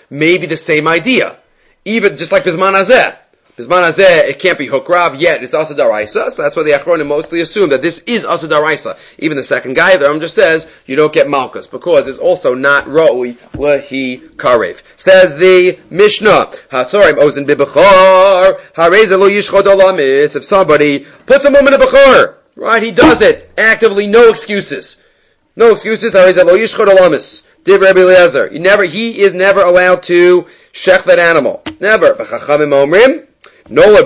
maybe the same idea. Even just like Bisman Hazeh. Bisman Hazeh, it can't be Hukrav yet, it's Asa Daraisa, so that's why the Achronim mostly assume that this is Asa Daraisa. Even the second guy, the Ram just says, you don't get Malchus, because it's also not Ra'ui Lehi Karev. Says the Mishnah, HaTzorim Ozen Bibachar, Hareza Lo Yishchod Olamis, if somebody puts a mum in a Bachar, right, he does it, actively, no excuses. No excuses, Hareza Lo Yishchod Olamis. Div Rabbi Eliezer, he never, he is never allowed to shech that animal. Never. V'chachamim omrim, no,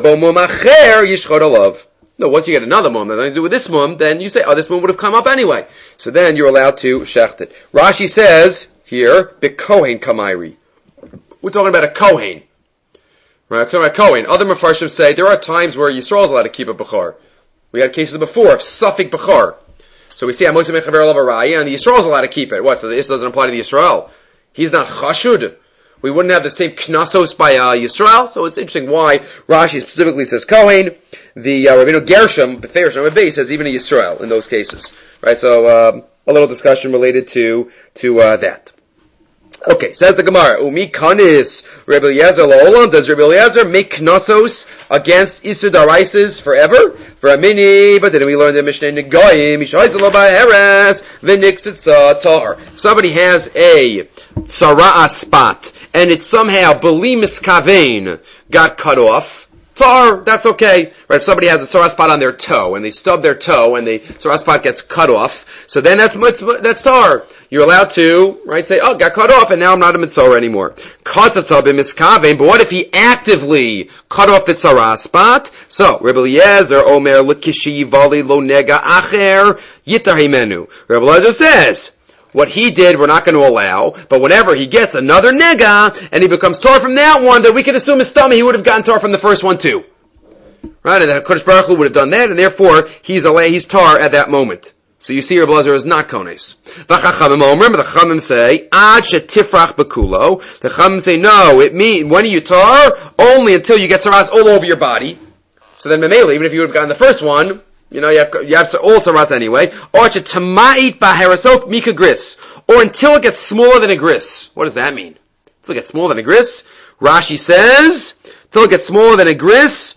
once you get another mum, that has nothing to do with this mum, then you say, oh, this mum would have come up anyway. So then you're allowed to shecht it. Rashi says here, B'kohen kamairi. We're talking about a kohen. Right? We're talking about kohen. Other Mefarshim say there are times where Yisrael is allowed to keep a bechor. We had cases before of suffik bechor. So we see Amos Mechaver Olav Araya, and the Yisrael is allowed to keep it. What? So this doesn't apply to the Yisrael. He's not chashud. We wouldn't have the same knasos by uh, Yisrael, so it's interesting why Rashi specifically says Kohen. The uh, Rabbeinu Gershom, Beferish Rabbi says even a Yisrael in those cases, right? So um, a little discussion related to to uh, that. Okay, says the Gemara, Umi kanis Rabbi Eliezer laolam. Does Rabbi Eliezer make knasos against Isur Daraises forever? For a mini, but then we learned the Mishnah Negoyim Mishayzelo ba'Heres v'Niksitza Tar. Somebody has a Sara'ah spot, and it somehow, Beli Miskavein, got cut off. Tar, that's okay. Right, if somebody has a Sara'ah spot on their toe, and they stub their toe, and the Sara'ah spot gets cut off, so then that's that's tar. You're allowed to, right, say, oh, got cut off, and now I'm not a Mitzorah anymore. Katatzah b'miskavein, but what if he actively cut off the Sara'ah spot? So, Rebbe Eliezer, Omer, l'kishi vali lo nega acher, yitar himenu. Rebbe Eliezer says, what he did, we're not going to allow, but whenever he gets another nega, and he becomes tar from that one, that we can assume his stomach, he would have gotten tar from the first one too. Right? And the HaKadosh Baruch Hu would have done that, and therefore, he's a, he's tar at that moment. So you see, Rebbe Eliezer is not kones. Remember, the Chachamim say, ad shetifrach bekulo. The Chachamim say, no, it means, when you tar? Only until you get saras all over your body. So then, Memele, even if you would have gotten the first one, you know, you have, you have all saras anyway. Or tamait baharasok mika gris. Or until it gets smaller than a gris. What does that mean? Until it gets smaller than a gris? Rashi says, until it gets smaller than a gris,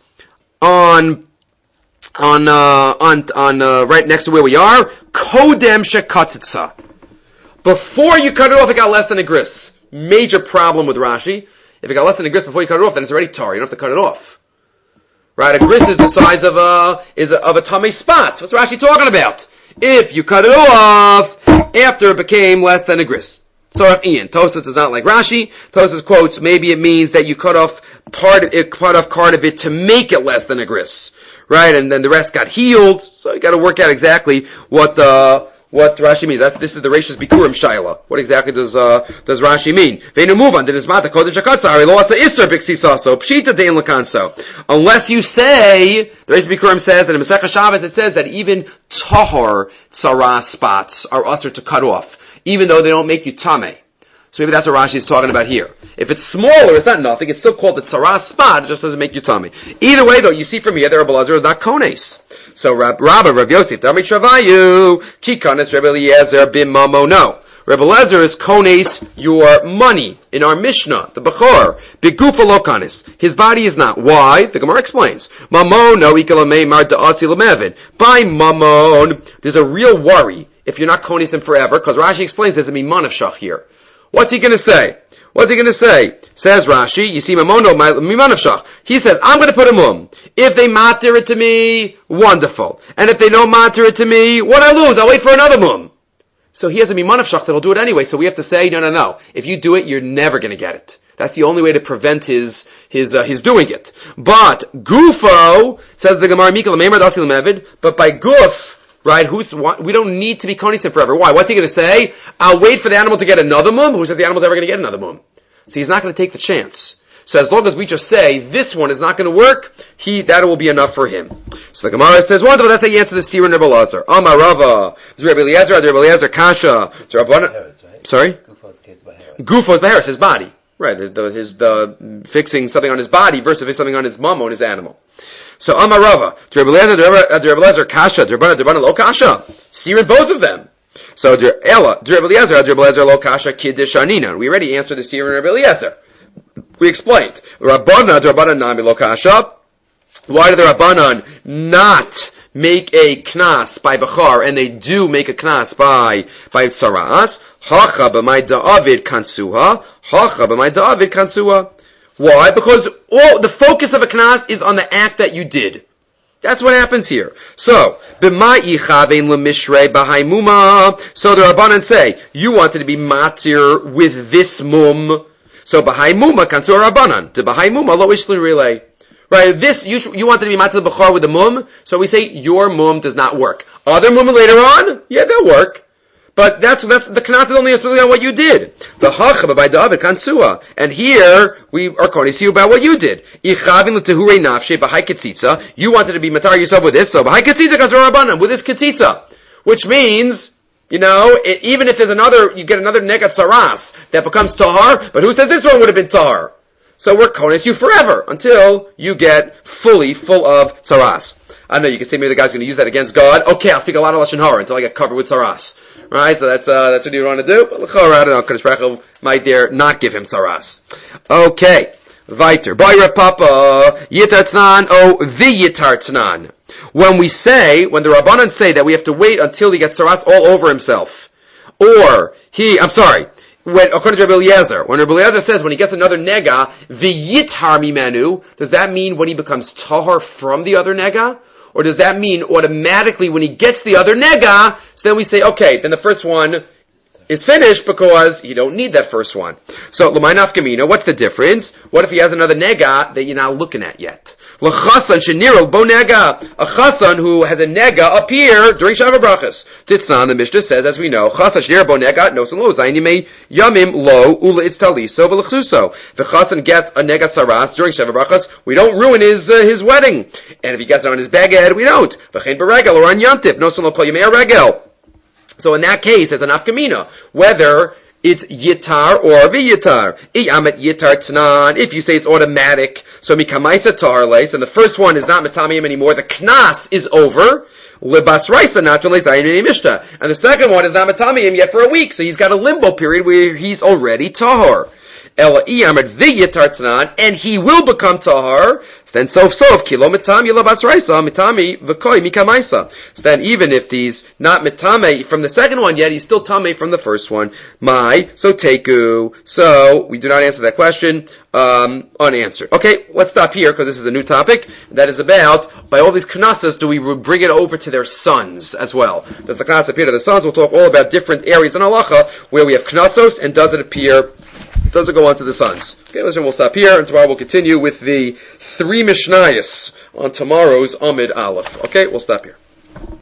on, on, uh, on, on, uh, right next to where we are, kodem shekatzitza. Before you cut it off, it got less than a gris. Major problem with Rashi. If it got less than a gris before you cut it off, then it's already tar. You don't have to cut it off. Right, a gris is the size of a, is a, of a tummy spot. What's Rashi talking about? If you cut it off after it became less than a gris. So if Ian, Tosas is not like Rashi. Tosas quotes, maybe it means that you cut off part of it, cut off part of it to make it less than a gris. Right, and then the rest got healed. So you gotta work out exactly what, uh, what Rashi means. That's, this is the Reishis Bikurim Shaila. What exactly does, uh, does Rashi mean? Unless you say, the Reishis Bikurim says that in Masechah Shabbos it says that even tahor tzara spots are usher to cut off, even though they don't make you tameh. So maybe that's what Rashi is talking about here. If it's smaller, it's not nothing. It's still called the tzara spot. It just doesn't make you tummy. Either way, though, you see from here that Rebbe Eliezer is not kones. So Rab, Rabba, Rav Yosef, Dami Shavayu, Kikanes, Rebbe Eliezer, Bim Mamo. No. Rebbe Eliezer is kones your money. In our Mishnah, the Bechor, Bigufa Lokanes. His body is not. Why? The Gemara explains. Mamon, no ikalamei mar da'asi lemevin. By Mamon, there's a real worry if you're not kones him forever, because Rashi explains there's a miman of shach here. What's he going to say? What's he going to say? Says Rashi, you see Mamono, miman of shach. He says, I'm going to put a mum. If they matter it to me, wonderful. And if they don't matter it to me, what I lose? I'll wait for another mum. So he has a miman of shach that'll do it anyway. So we have to say, no, no, no. If you do it, you're never going to get it. That's the only way to prevent his his uh, his doing it. But gufo, says the Gemara, Mikal Meimer Dasil Mevid, but by guf, right, who's, we don't need to be konis him forever. Why? What's he going to say? I'll wait for the animal to get another mum? Who says the animal's ever going to get another mum? So he's not going to take the chance. So as long as we just say, this one is not going to work, he, that will be enough for him. So the Gemara says, wonderful, that's how you answer the steer in Rebbe Eliezer. Amar Rava, is Rebbe Eliezer, Rebbe Eliezer, Kasha, Baharis, right? Sorry? Gufo's case Baharis. Gufo's Baharis, his body. Right, the, the, his, the, fixing something on his body versus something on his mum or his animal. So Amar Rava, Rebbe Eliezer, Rebbe Eliezer, Kasha, Rebbe Eliezer, Lo Kasha. Steer in both of them. So, Ella, Rabbi Eliezer, Rabbi Eliezer lo kasha kiddush anina. We already answered this here in Rabbi Eliezer. We explained. Rabbanan, Rabbanan nami lo kasha. Why do the Rabbanan not make a knas by Bechar, and they do make a knas by, by Tsaras? Hacha b'may da'avid kansuha. Hacha b'may da'avid kansuha. Why? Because all, the focus of a knas is on the act that you did. That's what happens here. So, b'may ichavein l'mishrei b'hai muma. So the Rabbanan say, you wanted to be matir with this mum. So b'hai muma kansuha Rabbanan. To b'hai muma lo ishli relay. Right, this, you, you wanted to be matir b'char with the mum, so we say, your mum does not work. Other mum later on, yeah, they'll work. But that's, that's, the knas is only especially on what you did. The hachab by David kansua. And here, we are going to see about what you did. Ichavin l'tehure nafshe b'hai ketzitza. You wanted to be matar yourself with this, so b'hai ketzitza kansua rabbanan, with this ketzitza. Which means, you know, it, even if there's another, you get another negat saras that becomes tahar, but who says this one would have been tahar? So we're konis you forever until you get fully full of saras. I know you can say maybe the guy's going to use that against God. Okay, I'll speak a lot of lashon hara until I get covered with saras. Right? So that's uh, that's what you want to do. But l'chora, I don't know. Kodesh Baruch Hu might dare not give him saras. Okay, weiter. Boy Rav Papa yitar tnan o v'yitar tnan. When we say, when the Rabbanan say that we have to wait until he gets saras all over himself, or he, I'm sorry. When, according to Rabbi Eliezer, when Rabbi Eliezer says when he gets another nega, v'yitar mimenu, does that mean when he becomes tahar from the other nega? Or does that mean automatically when he gets the other nega, so then we say, okay, then the first one is finished because you don't need that first one. So, l'may nafkamina, what's the difference? What if he has another nega that you're not looking at yet? L'chasan sheniro bo nega. A chasan who has a nega appear during Shavuot Brachas. Titznan, the Mishnah says, as we know, chasan sheniro bo nega, nosan lo, zayin yimei yamim lo, ula itz taliso, v'lechsuso. If a chasan gets a nega saras during Shavuot Brachas, we don't ruin his, uh, his wedding. And if he gets it on his baghead, we don't. V'chein beregel, or on yantif, nosan lo kol yimei regel. So in that case, there's an afkamina, whether it's yitar or v'yitar. Iyamet yitar tnan. If you say it's automatic, so mikamaisa tarles, and the first one is not metamiyim anymore, the knas is over. Libas raisa naturally zayin mishta, and the second one is not metamiyim yet for a week, so he's got a limbo period where he's already tahar. Ela iyamet v'yitar tnan, and he will become tahar. Then sof sof kilo mitami labas raisa mitami v'koi mikamaisa. So then even if he's not mitame from the second one yet, he's still tame from the first one. My so teku. So we do not answer that question. Um, unanswered. Okay, let's stop here because this is a new topic. That is about by all these knasas do we bring it over to their sons as well? Does the knas appear to the sons? We'll talk all about different areas in halacha where we have knasos, and does it appear? Does it go on to the sons? Okay, listen, we'll stop here, and tomorrow we'll continue with the three Mishnayos on tomorrow's Amid Aleph. Okay, we'll stop here.